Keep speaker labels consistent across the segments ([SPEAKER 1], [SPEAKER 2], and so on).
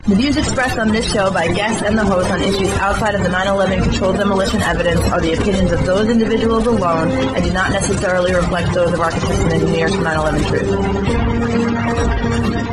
[SPEAKER 1] The views expressed on this show by guests and the host on issues outside of the 9/11 controlled demolition evidence are the opinions of those individuals alone and do not necessarily reflect those of architects and engineers from 9/11 Truth.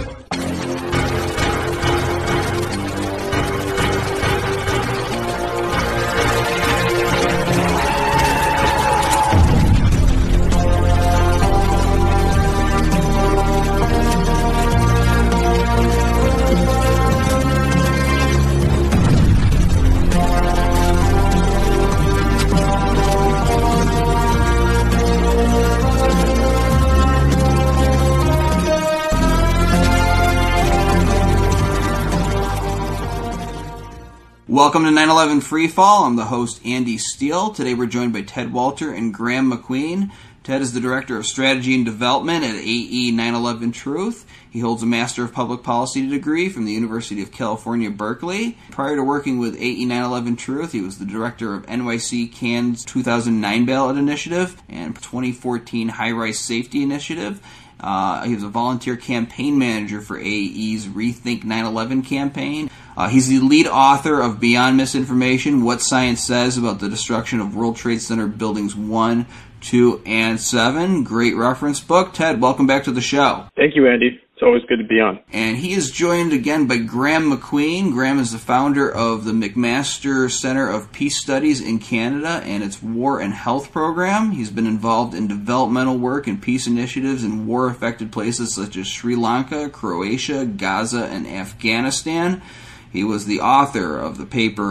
[SPEAKER 2] Welcome to 9/11 Freefall. I'm the host, Andy Steele. Today we're joined by Ted Walter and Graham McQueen. Ted is the Director of Strategy and Development at AE 9/11 Truth. He holds a Master of Public Policy degree from the University of California, Berkeley. Prior to working with AE 9/11 Truth, he was the Director of NYC CAN's 2009 Ballot Initiative and 2014 High Rise Safety Initiative. He was a volunteer campaign manager for AE's Rethink 9/11 campaign. He's the lead author of Beyond Misinformation, What Science Says About the Destruction of World Trade Center Buildings 1, 2, and 7. Great reference book. Ted, welcome back to the show.
[SPEAKER 3] Thank you, Andy. It's always good to be on.
[SPEAKER 2] And he is joined again by Graham McQueen. Graham is the founder of the McMaster Center of Peace Studies in Canada and its War and Health program. He's been involved in developmental work and peace initiatives in war-affected places such as Sri Lanka, Croatia, Gaza, and Afghanistan. He was the author of the paper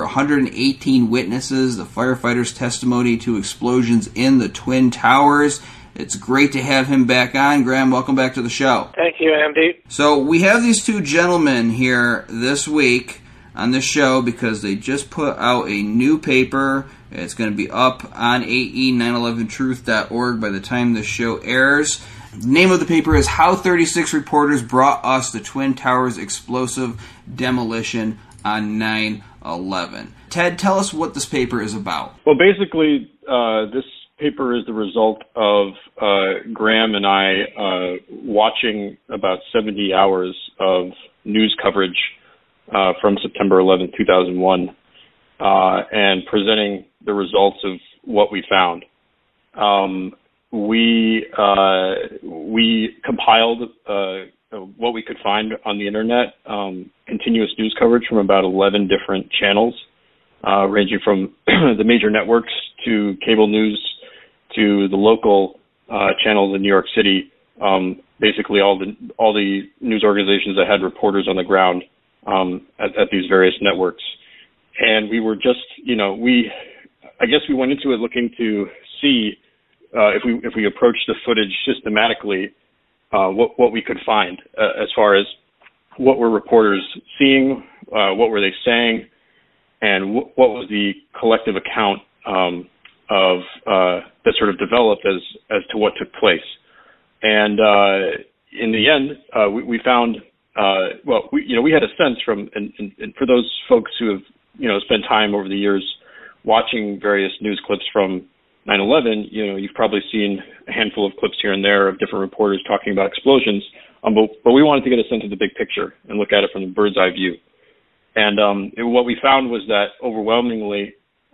[SPEAKER 2] 118 Witnesses, the Firefighters' Testimony to Explosions in the Twin Towers. It's great to have him back on. Graham, welcome back to the show.
[SPEAKER 3] Thank you, Andy.
[SPEAKER 2] So we have these two gentlemen here this week on this show because they just put out a new paper. It's going to be up on AE911truth.org by the time this show airs. The name of the paper is How 36 Reporters Brought Us the Twin Towers Explosive Demolition on 9/11. Ted, tell us what this paper is about.
[SPEAKER 3] Well, basically, this paper is the result of Graham and I watching about 70 hours of news coverage from September 11, 2001, and presenting the results of what we found. We compiled what we could find on the internet, continuous news coverage from about 11 different channels, ranging from the major networks to cable news to the local channels in New York City. Basically, all the news organizations that had reporters on the ground at these various networks, and we were just, I guess we went into it looking to see if we approached the footage systematically, what we could find as far as what were reporters seeing, what were they saying, and what was the collective account of that sort of developed as to what took place. And in the end, we found we had a sense from and for those folks who have spent time over the years watching various news clips from 9/11, you've probably seen a handful of clips here and there of different reporters talking about explosions, but we wanted to get a sense of the big picture and look at it from the bird's eye view. And what we found was that overwhelmingly,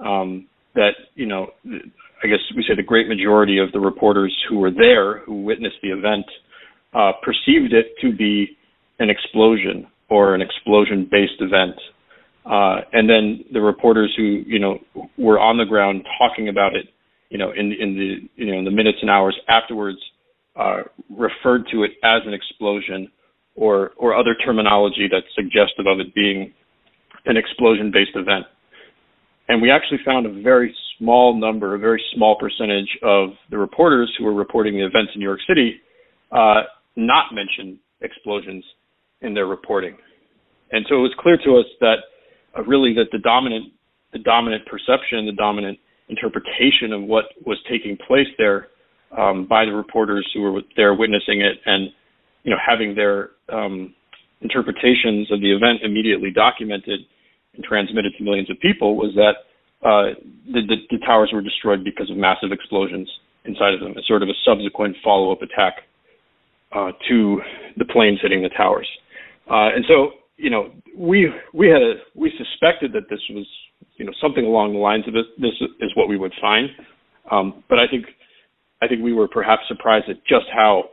[SPEAKER 3] I guess we say the great majority of the reporters who were there, who witnessed the event, perceived it to be an explosion or an explosion-based event. And then the reporters who, were on the ground talking about it, in the minutes and hours afterwards, referred to it as an explosion or other terminology that's suggestive of it being an explosion-based event. And we actually found a very small number, a very small percentage of the reporters who were reporting the events in New York City not mention explosions in their reporting. And so it was clear to us that really that the dominant perception, the dominant interpretation of what was taking place there by the reporters who were there witnessing it and, having their interpretations of the event immediately documented and transmitted to millions of people was that the towers were destroyed because of massive explosions inside of them, as sort of a subsequent follow-up attack to the planes hitting the towers. And so, we suspected that this was, something along the lines of this is what we would find. But I think we were perhaps surprised at just how,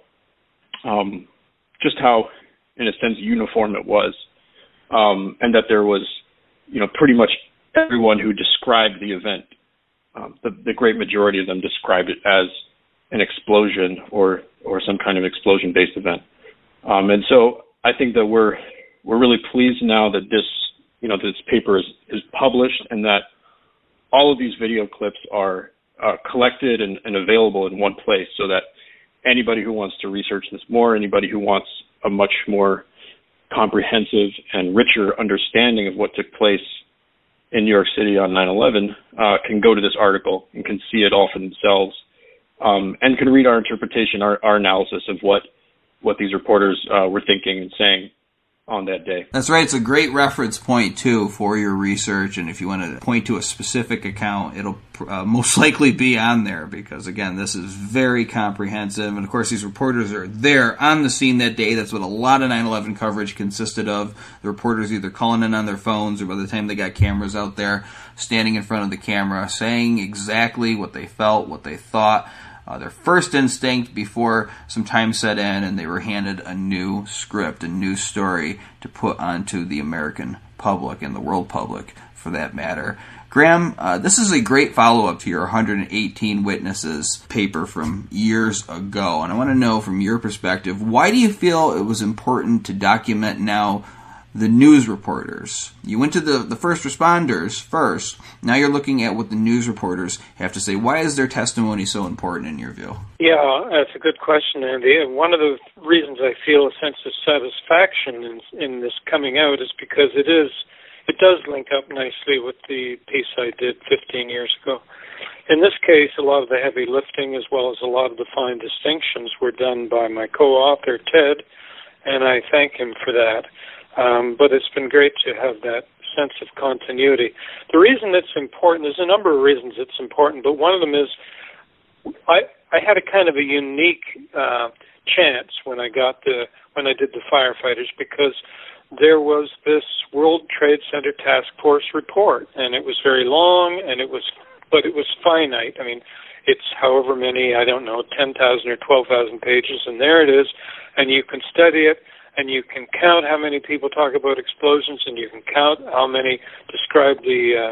[SPEAKER 3] in a sense, uniform it was, and that there was, pretty much everyone who described the event, the great majority of them described it as an explosion or some kind of explosion-based event. And so I think that we're really pleased now that this paper is published and that all of these video clips are collected and available in one place, so that anybody who wants to research this more, anybody who wants a much more comprehensive and richer understanding of what took place in New York City on 9/11 can go to this article and can see it all for themselves, and can read our interpretation, our analysis of what these reporters were thinking and saying on that day.
[SPEAKER 2] That's right. It's a great reference point, too, for your research. And if you want to point to a specific account, it'll most likely be on there because, again, this is very comprehensive. And, of course, these reporters are there on the scene that day. That's what a lot of 9/11 coverage consisted of. The reporters either calling in on their phones or by the time they got cameras out there, standing in front of the camera, saying exactly what they felt, what they thought. Their first instinct before some time set in, and they were handed a new script, a new story to put onto the American public and the world public, for that matter. Graham, this is a great follow-up to your 118 Witnesses paper from years ago, and I want to know from your perspective, why do you feel it was important to document now the news reporters? You went to the first responders first. Now you're looking at what the news reporters have to say. Why is their testimony so important in your view?
[SPEAKER 4] Yeah, that's a good question, Andy. And one of the reasons I feel a sense of satisfaction in this coming out is because it does link up nicely with the piece I did 15 years ago. In this case, a lot of the heavy lifting as well as a lot of the fine distinctions were done by my co-author, Ted, and I thank him for that. But it's been great to have that sense of continuity. The reason it's important, there's a number of reasons it's important, but one of them is I had a kind of a unique chance when I did the firefighters, because there was this World Trade Center Task Force report, and it was very long, but it was finite. I mean, it's however many, 10,000 or 12,000 pages, and there it is, and you can study it. And you can count how many people talk about explosions, and you can count how many describe the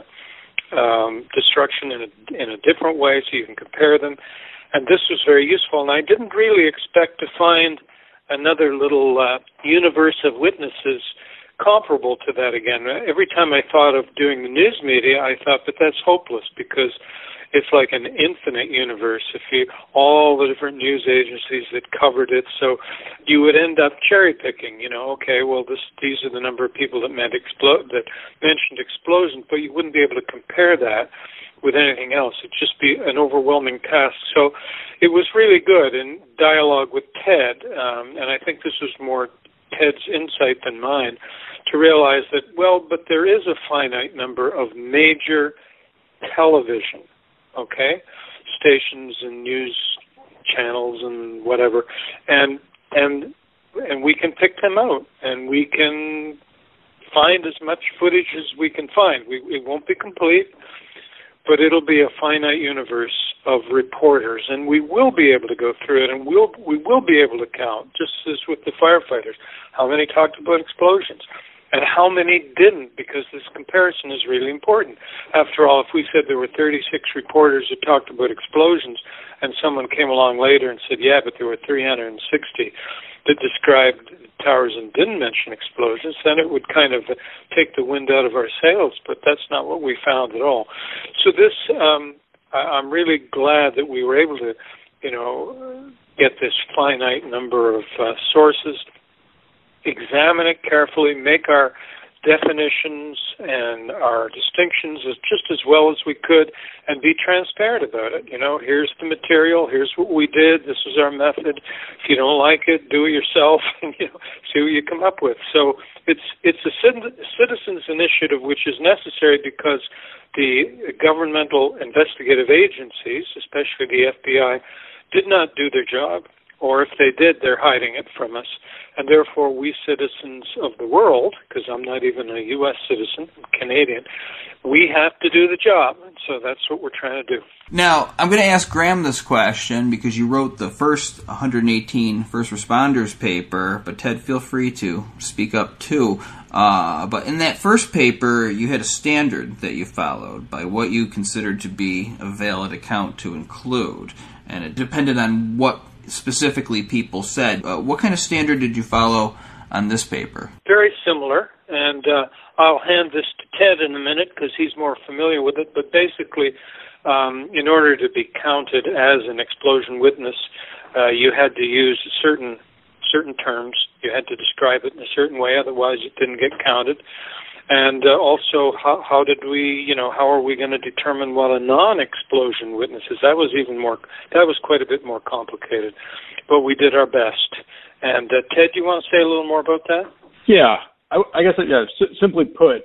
[SPEAKER 4] destruction in a different way, so you can compare them. And this was very useful, and I didn't really expect to find another little universe of witnesses comparable to that again. Every time I thought of doing the news media, I thought, but that's hopeless, because it's like an infinite universe all the different news agencies that covered it. So you would end up cherry picking, okay, well, these are the number of people that mentioned explosions, but you wouldn't be able to compare that with anything else. It'd just be an overwhelming task. So it was really good in dialogue with Ted, and I think this was more Ted's insight than mine, to realize that, but there is a finite number of major television, stations and news channels and whatever, and we can pick them out, and we can find as much footage as we can find. It won't be complete, but it'll be a finite universe of reporters, and we will be able to go through it, and we will be able to count, just as with the firefighters, how many talked about explosions. And how many didn't, because this comparison is really important. After all, if we said there were 36 reporters who talked about explosions, and someone came along later and said, yeah, but there were 360 that described towers and didn't mention explosions, then it would kind of take the wind out of our sails, but that's not what we found at all. So this, I'm really glad that we were able to, get this finite number of sources, examine it carefully, make our definitions and our distinctions just as well as we could, and be transparent about it. Here's the material, here's what we did, this is our method. If you don't like it, do it yourself, and see what you come up with. So it's a citizens' initiative, which is necessary because the governmental investigative agencies, especially the FBI, did not do their job. or if they did, they're hiding it from us. And therefore, we citizens of the world, because I'm not even a U.S. citizen, I'm Canadian, we have to do the job. And so that's what we're trying to do.
[SPEAKER 2] Now, I'm going to ask Graham this question because you wrote the first 118 first responders paper, but Ted, feel free to speak up too. But in that first paper, you had a standard that you followed by what you considered to be a valid account to include, and it depended on what specifically people said. What kind of standard did you follow on this paper?
[SPEAKER 4] Very similar, and I'll hand this to Ted in a minute because he's more familiar with it, but basically, in order to be counted as an explosion witness, you had to use certain terms. You had to describe it in a certain way, otherwise it didn't get counted. And also, how are we going to determine what a non-explosion witness is? That was quite a bit more complicated, but we did our best. And Ted, do you want to say a little more about that?
[SPEAKER 3] Yeah, I guess, simply put,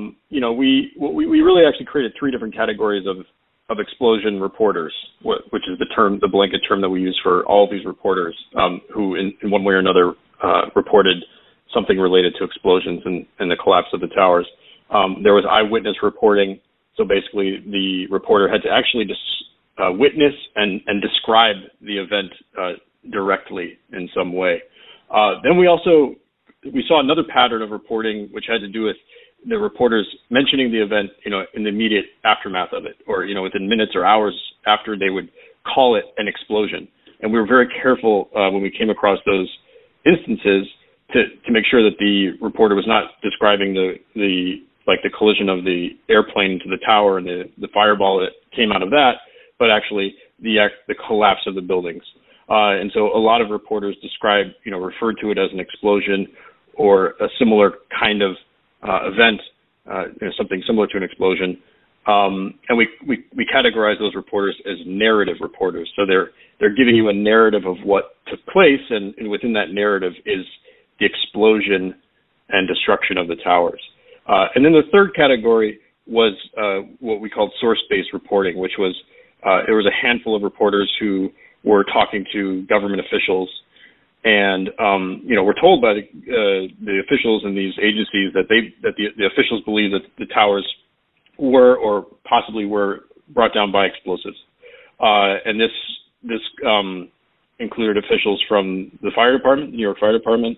[SPEAKER 3] we really actually created three different categories of explosion reporters, which is the blanket term that we use for all of these reporters who, in one way or another, reported something related to explosions and the collapse of the towers. There was eyewitness reporting, so basically the reporter had to actually witness and describe the event directly in some way. Then we saw another pattern of reporting which had to do with the reporters mentioning the event, in the immediate aftermath of it, or, within minutes or hours after they would call it an explosion. And we were very careful when we came across those instances to make sure that the reporter was not describing the collision of the airplane to the tower and the fireball that came out of that, but actually the collapse of the buildings. And so a lot of reporters referred to it as an explosion or a similar kind of event, something similar to an explosion. And we categorize those reporters as narrative reporters. So they're giving you a narrative of what took place, and within that narrative is the explosion and destruction of the towers. And then the third category was what we called source-based reporting, which was there was a handful of reporters who were talking to government officials, and we're told by the officials in these agencies that the officials believe that the towers were or possibly were brought down by explosives, and this included officials from the fire department, the New York Fire Department,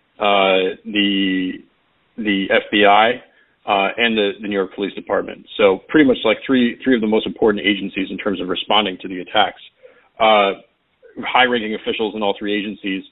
[SPEAKER 3] the FBI, and the New York Police Department. So pretty much like three of the most important agencies in terms of responding to the attacks. High-ranking officials in all three agencies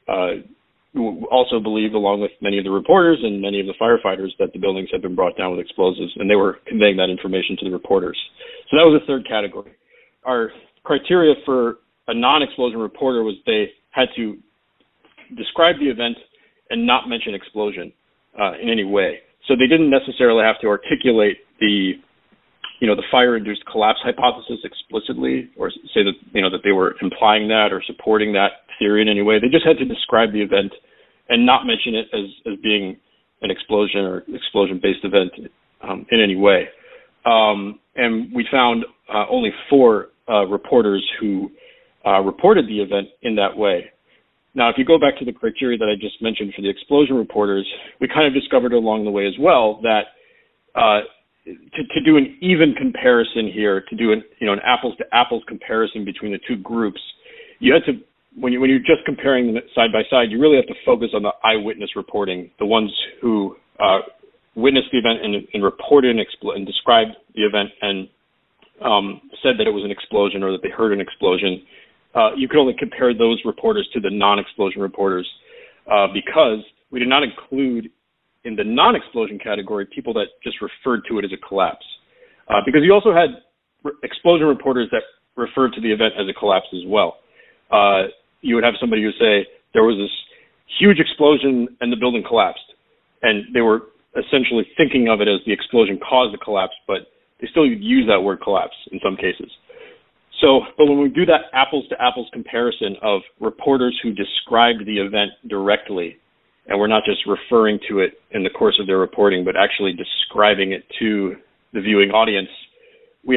[SPEAKER 3] also believed, along with many of the reporters and many of the firefighters, that the buildings had been brought down with explosives, and they were conveying that information to the reporters. So that was the third category. Our criteria for a non-explosion reporter was they had to describe the event and not mention explosion in any way. So they didn't necessarily have to articulate the fire-induced collapse hypothesis explicitly, or say that, that they were implying that or supporting that theory in any way. They just had to describe the event and not mention it as being an explosion or explosion-based event in any way. And we found only 4 reporters who reported the event in that way. Now, if you go back to the criteria that I just mentioned for the explosion reporters, we kind of discovered along the way as well that to do an even comparison here, to do an apples to apples comparison between the two groups, you had to, when you're just comparing them side by side, you really have to focus on the eyewitness reporting, the ones who witnessed the event and reported and described the event and said that it was an explosion or that they heard an explosion. You could only compare those reporters to the non-explosion reporters because we did not include in the non-explosion category people that just referred to it as a collapse. Because you also had explosion reporters that referred to the event as a collapse as well. You would have somebody who say there was this huge explosion and the building collapsed. And they were essentially thinking of it as the explosion caused the collapse, but they still use that word collapse in some cases. So, but when we do that apples-to-apples comparison of reporters who described the event directly, and we're not just referring to it in the course of their reporting, but actually describing it to the viewing audience, we had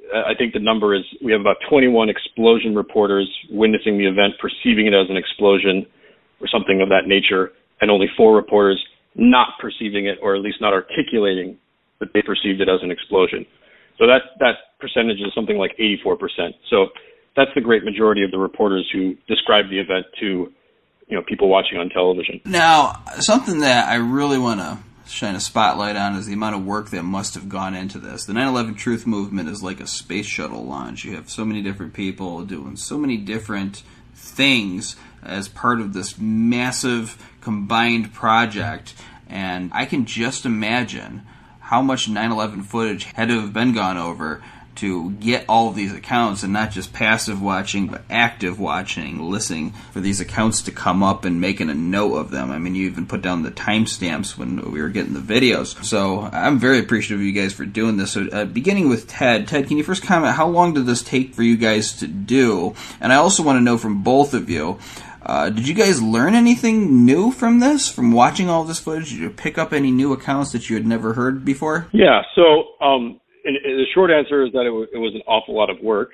[SPEAKER 3] I think the number is we have about 21 explosion reporters witnessing the event, perceiving it as an explosion or something of that nature, and only 4 reporters not perceiving it, or at least not articulating that they perceived it as an explosion. So that percentage is something like 84%. So that's the great majority of the reporters who described the event to, people watching on television.
[SPEAKER 2] Now, something that I really want to shine a spotlight on is the amount of work that must have gone into this. The 9/11 Truth Movement is like a space shuttle launch. You have so many different people doing so many different things as part of this massive combined project, and I can just imagine how much 9/11 footage had to have been gone over to get all of these accounts, and not just passive watching, but active watching, listening for these accounts to come up and making a note of them. I mean, you even put down the timestamps when we were getting the videos. So I'm very appreciative of you guys for doing this. So beginning with Ted. Ted, can you first comment, how long did this take for you guys to do? And I also want to know from both of you, did you guys learn anything new from this, from watching all this footage? Did you pick up any new accounts that you had never heard before?
[SPEAKER 3] Yeah, so the short answer is that it was an awful lot of work.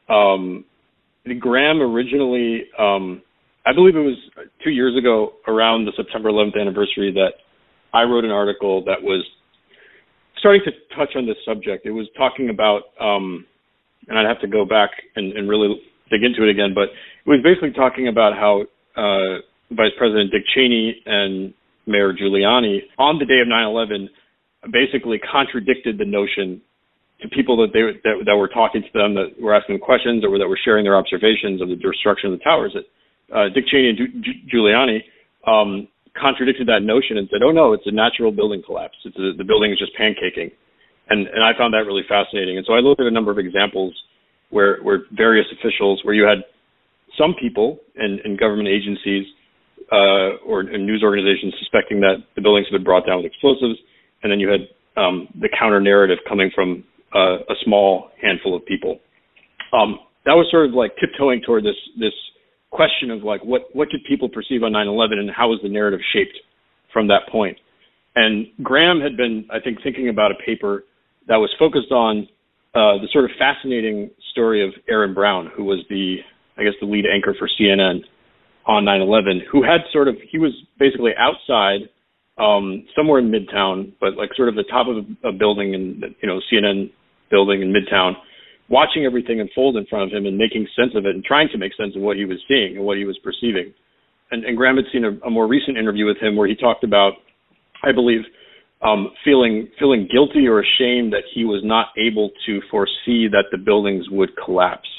[SPEAKER 3] Graham originally, I believe it was 2 years ago, around the September 11th anniversary, that I wrote an article that was starting to touch on this subject. It was talking about, and I'd have to go back and really dig into it again, but it was basically talking about how Vice President Dick Cheney and Mayor Giuliani, on the day of 9/11, basically contradicted the notion to people that were talking to them, that were asking them questions, or that were sharing their observations of the destruction of the towers. That Dick Cheney and Giuliani contradicted that notion and said, "Oh no, it's a natural building collapse. The building is just pancaking," and I found that really fascinating. And so I looked at a number of examples where various officials, where you had some people in government agencies or in news organizations suspecting that the buildings had been brought down with explosives, and then you had the counter narrative coming from a small handful of people. That was sort of like tiptoeing toward this question of like what did people perceive on 9/11, and how was the narrative shaped from that point. And Graham had been, I think, thinking about a paper that was focused on the sort of fascinating story of Aaron Brown, who was the lead anchor for CNN on 9/11, who had he was basically outside somewhere in Midtown, but like sort of the top of a building in, CNN building in Midtown, watching everything unfold in front of him and making sense of it and trying to make sense of what he was seeing and what he was perceiving. And Graham had seen a more recent interview with him where he talked about, I believe, feeling guilty or ashamed that he was not able to foresee that the buildings would collapse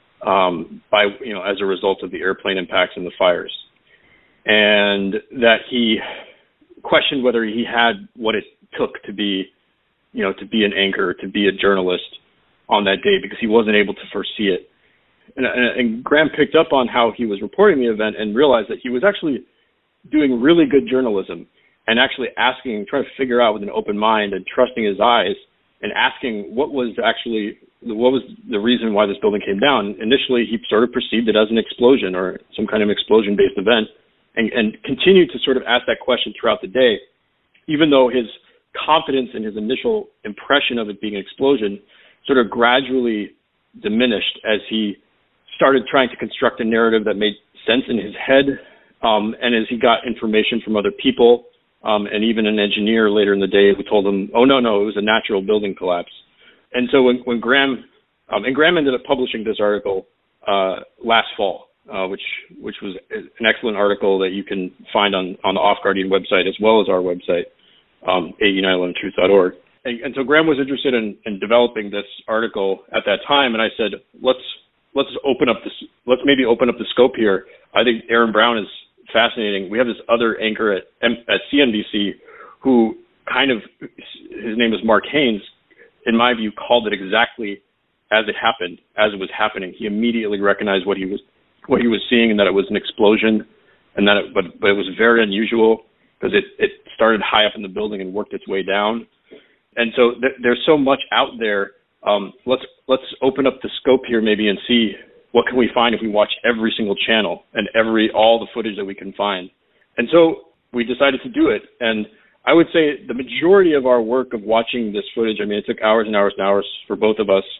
[SPEAKER 3] as a result of the airplane impacts and the fires, and that he questioned whether he had what it took to be an anchor, to be a journalist on that day, because he wasn't able to foresee it. And Graham picked up on how he was reporting the event and realized that he was actually doing really good journalism and actually trying to figure out with an open mind and trusting his eyes and asking what was the reason why this building came down. Initially, he sort of perceived it as an explosion or some kind of explosion-based event, and continued to sort of ask that question throughout the day, even though his confidence in his initial impression of it being an explosion sort of gradually diminished as he started trying to construct a narrative that made sense in his head, and as he got information from other people, and even an engineer later in the day who told him, "Oh, no, it was a natural building collapse." And so when Graham, and Graham ended up publishing this article last fall, which was an excellent article that you can find on the Off Guardian website, as well as our website, AE911truth.org. And so Graham was interested in developing this article at that time, and I said, let's maybe open up the scope here. I think Aaron Brown is fascinating. We have this other anchor at CNBC who his name is Mark Haynes, in my view, called it exactly as it happened, as it was happening. He immediately recognized what he was seeing, and that it was an explosion, and that but it was very unusual because it started high up in the building and worked its way down. And so there's so much out there. Let's open up the scope here maybe and see what can we find if we watch every single channel and all the footage that we can find. And so we decided to do it. And I would say the majority of our work of watching this footage, I mean, it took hours and hours and hours for both of us,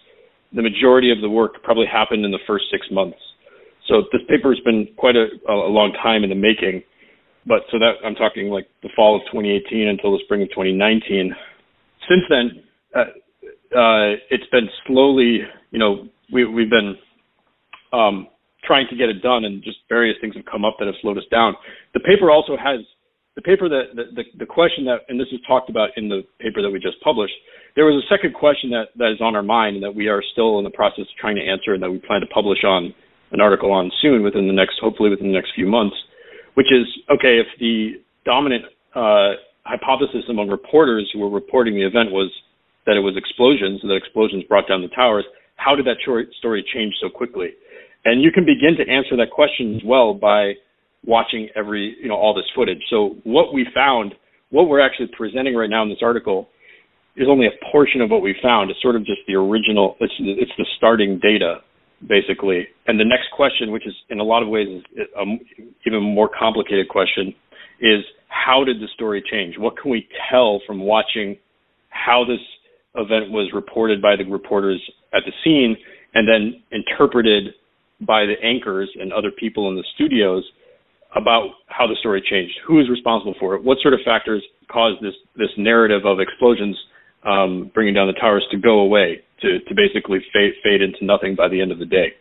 [SPEAKER 3] the majority of the work probably happened in the first 6 months. So this paper has been quite a long time in the making. But so that I'm talking like the fall of 2018 until the spring of 2019. Since then, it's been slowly, we've been trying to get it done, and just various things have come up that have slowed us down. The paper also has the question that, and this is talked about in the paper that we just published. There was a second question that is on our mind and that we are still in the process of trying to answer, and that we plan to publish on an article on soon hopefully within the next few months, which is, okay, if the dominant hypothesis among reporters who were reporting the event was that it was explosions, and that explosions brought down the towers, how did that story change so quickly? And you can begin to answer that question as well by watching all this footage. So what we found, what we're actually presenting right now in this article, is only a portion of what we found. It's sort of just the original, it's the starting data, basically. And the next question, which is in a lot of ways is an even more complicated question, is how did the story change? What can we tell from watching how this event was reported by the reporters at the scene and then interpreted by the anchors and other people in the studios about how the story changed? Who is responsible for it? What sort of factors caused this narrative of explosions bringing down the towers to go away, to basically fade into nothing by the end of the day?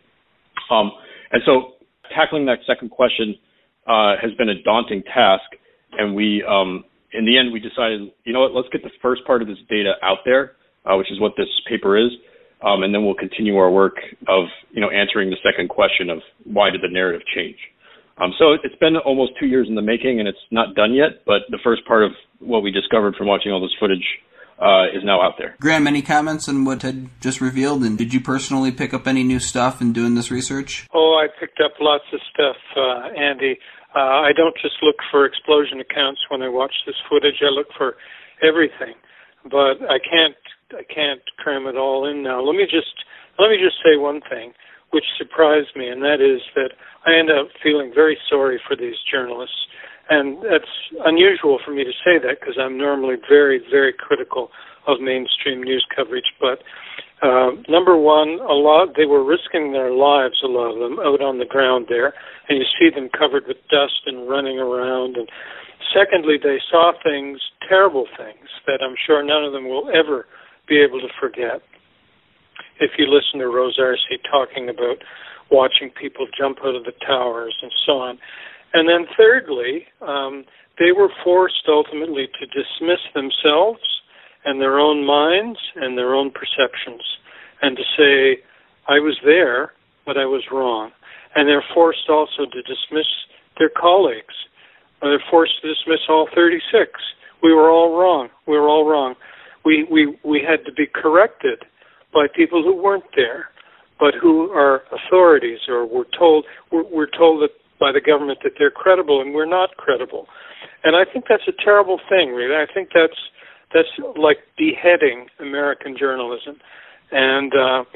[SPEAKER 3] And so tackling that second question has been a daunting task. And we, in the end, we decided, let's get the first part of this data out there, which is what this paper is. And then we'll continue our work of, answering the second question of why did the narrative change? So it's been almost 2 years in the making, and it's not done yet, but the first part of what we discovered from watching all this footage is now out there.
[SPEAKER 2] Graham, any comments on what Ted just revealed, and did you personally pick up any new stuff in doing this research?
[SPEAKER 4] Oh, I picked up lots of stuff, Andy. I don't just look for explosion accounts when I watch this footage. I look for everything, but I can't cram it all in now. Let me just say one thing which surprised me, and that is that I end up feeling very sorry for these journalists. And that's unusual for me to say that because I'm normally very, very critical of mainstream news coverage. But number one, they were risking their lives, a lot of them, out on the ground there, and you see them covered with dust and running around. And secondly, they saw things, terrible things, that I'm sure none of them will ever be able to forget. If you listen to Rose Arce talking about watching people jump out of the towers and so on. And then thirdly, they were forced ultimately to dismiss themselves and their own minds and their own perceptions and to say, I was there, but I was wrong. And they're forced also to dismiss their colleagues. They're forced to dismiss all 36. We were all wrong. We were all wrong. We had to be corrected by people who weren't there, but who are authorities, or we're told that by the government that they're credible, and we're not credible. And I think that's a terrible thing, really. I think that's like beheading American journalism. And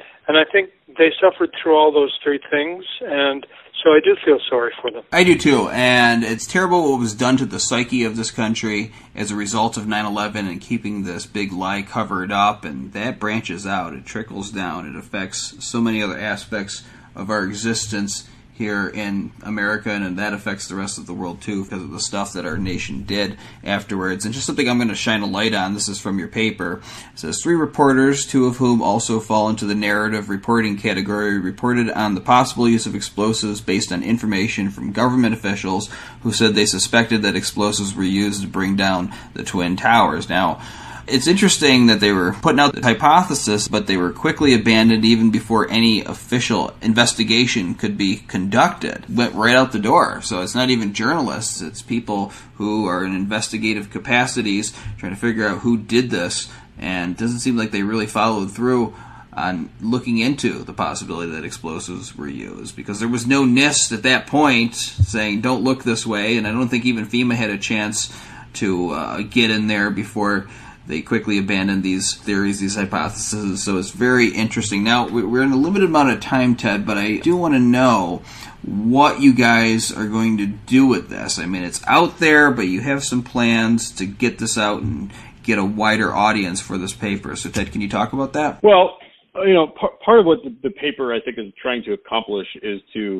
[SPEAKER 4] I think they suffered through all those three things, and so I do feel sorry for them.
[SPEAKER 2] I do too, and it's terrible what was done to the psyche of this country as a result of 9/11 and keeping this big lie covered up, and that branches out, it trickles down, it affects so many other aspects of our existence here in America, and that affects the rest of the world too because of the stuff that our nation did afterwards. And just something I'm going to shine a light on, this is from your paper. It says 3 reporters, 2 of whom also fall into the narrative reporting category, reported on the possible use of explosives based on information from government officials who said they suspected that explosives were used to bring down the Twin Towers. Now, it's interesting that they were putting out the hypothesis, but they were quickly abandoned even before any official investigation could be conducted. Went right out the door. So it's not even journalists, it's people who are in investigative capacities trying to figure out who did this, and it doesn't seem like they really followed through on looking into the possibility that explosives were used, because there was no NIST at that point saying don't look this way, and I don't think even FEMA had a chance to get in there before they quickly abandoned these theories, these hypotheses. So it's very interesting. Now, we're in a limited amount of time, Ted, but I do want to know what you guys are going to do with this. I mean, it's out there, but you have some plans to get this out and get a wider audience for this paper. So, Ted, can you talk about that?
[SPEAKER 3] Well, Part of what the paper, I think, is trying to accomplish is to,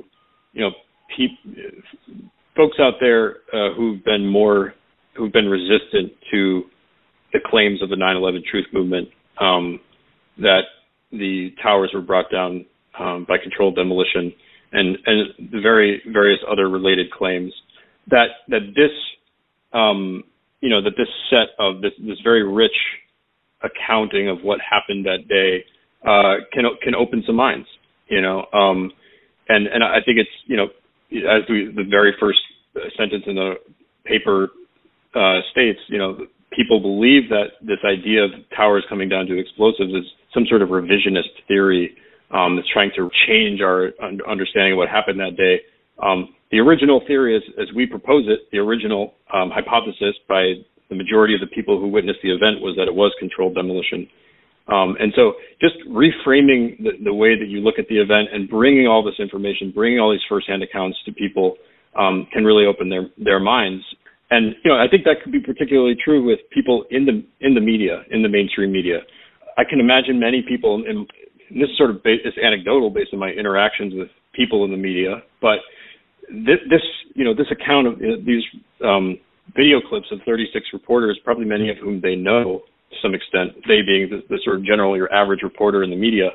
[SPEAKER 3] folks out there who've been resistant to the claims of the 9/11 Truth Movement, that the towers were brought down by controlled demolition, and the various other related claims, that this set of this very rich accounting of what happened that day can open some minds, and I think it's, as the very first sentence in the paper states, people believe that this idea of towers coming down to explosives is some sort of revisionist theory that's trying to change our understanding of what happened that day. The original theory, as we propose it, the original hypothesis by the majority of the people who witnessed the event, was that it was controlled demolition. And so just reframing the way that you look at the event and bringing all this information, bringing all these firsthand accounts to people can really open their minds. And, I think that could be particularly true with people in the media, in the mainstream media. I can imagine many people, and this is sort of it's anecdotal based on my interactions with people in the media, but this account of these video clips of 36 reporters, probably many of whom they know to some extent, they being the sort of general your average reporter in the media,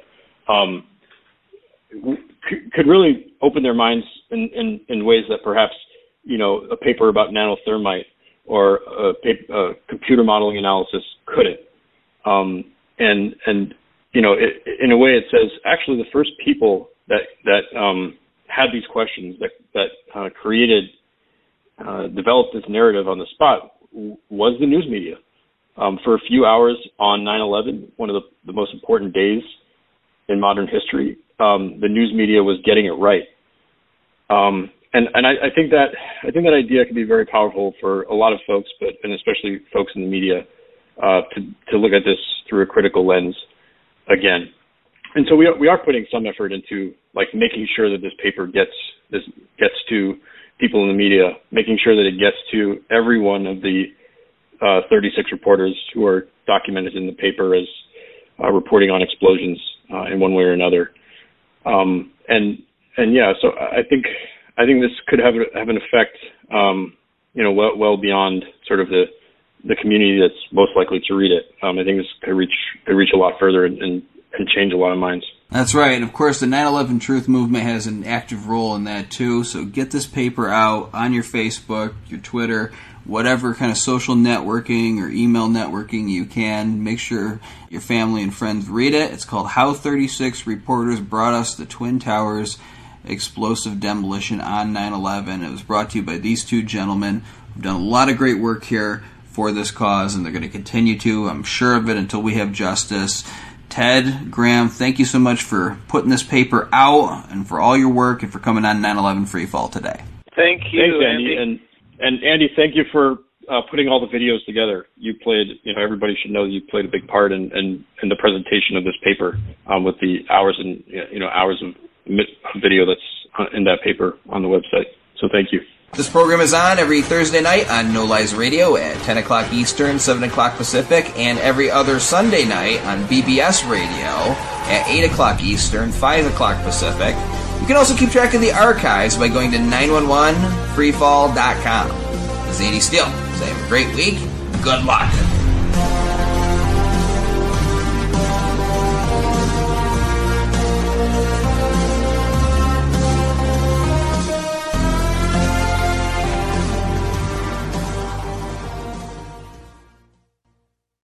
[SPEAKER 3] could really open their minds in ways that perhaps, a paper about nanothermite or a computer modeling analysis couldn't. In a way it says, actually, the first people that had these questions, that developed this narrative on the spot, was the news media. For a few hours on 9/11, one of the most important days in modern history, the news media was getting it right. And I think that idea can be very powerful for a lot of folks, and especially folks in the media, to look at this through a critical lens again. And so we are putting some effort into making sure that this paper gets to people in the media, making sure that it gets to every one of the 36 reporters who are documented in the paper as reporting on explosions in one way or another. So I think this could have an effect, well beyond sort of the community that's most likely to read it. I think this could reach a lot further and change a lot of minds.
[SPEAKER 2] That's right. And of course, the 9/11 Truth Movement has an active role in that too. So get this paper out on your Facebook, your Twitter, whatever kind of social networking or email networking you can. Make sure your family and friends read it. It's called How 36 Reporters Brought Us the Twin Towers Explosive Demolition on 9/11. It was brought to you by these two gentlemen who've done a lot of great work here for this cause, and they're going to continue to, I'm sure of it, until we have justice. Ted, Graham, thank you so much for putting this paper out and for all your work and for coming on 9/11 Free Fall today.
[SPEAKER 4] Thank you,
[SPEAKER 3] Thanks, Andy. And Andy, thank you for putting all the videos together. You played, everybody should know you played a big part in the presentation of this paper with the hours and hours of video that's in that paper on the website. So thank you.
[SPEAKER 2] This program is on every Thursday night on No Lies Radio at 10 o'clock Eastern, 7 o'clock Pacific, and every other Sunday night on BBS Radio at 8 o'clock Eastern, 5 o'clock Pacific. You can also keep track of the archives by going to 911freefall.com. This is Andy Steele. So have a great week. Good luck.